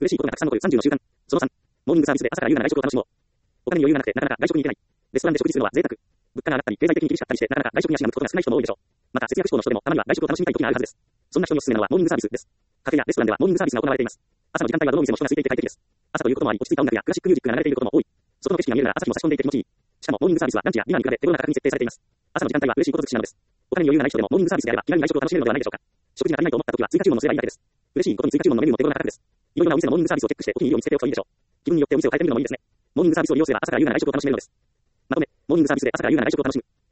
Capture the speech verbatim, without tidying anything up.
嬉しいことがたくさん残るさんじゅうの習慣。そのさん、モーニングサービスで朝から優雅な外食を楽しもう。お金に余裕がなくてなかなか外食に行けない。レストランで食事するのは贅沢。物価が上がったり、経済的に厳しかったりして、なかなか外食に足が向くことが少ない人も多いでしょう。また、節約志向の人でもたまには外食を楽しみたい時があるはずです。そんな人におすすめなのはモーニングサービスです。カフェやレストランではモーニングサービスが行われています。朝の時間帯はどの店も人が空いていて快適です。朝ということもあり、落ち着いた音楽やクラシックミュージックが流れていることも多い。外の景色が見えるなら朝日も差し込んでいて気持ちいい。しかもモーニングサービスはランチやディナーに比べ手頃な価格に設定されています。朝の時間帯は嬉しいこと尽くしなのです。お金に余裕がない人でもモーニングサービスであれば気軽に外食を楽しめるのではないでしょうか。食事が足りないと思った時は追加注文をすればいいだけです。嬉しいことに追加注文のメニューも手頃な価格です。いろいろなお店のモーニングサービスをチェックしてお気に入りを見つけておくといいでしょう。気分によってお店を変えてみるのもいいですね。モーニングサービスを利用すれば朝から優雅な外食を楽しめるのです。まとめ、モーニングサービスで朝から優雅な外食を楽しむ。